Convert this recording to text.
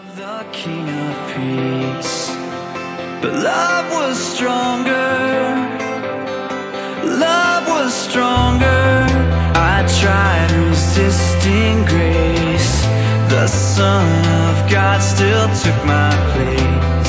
The king of peace, but love was stronger. Love was stronger. I tried resisting grace. The Son of God still took my place.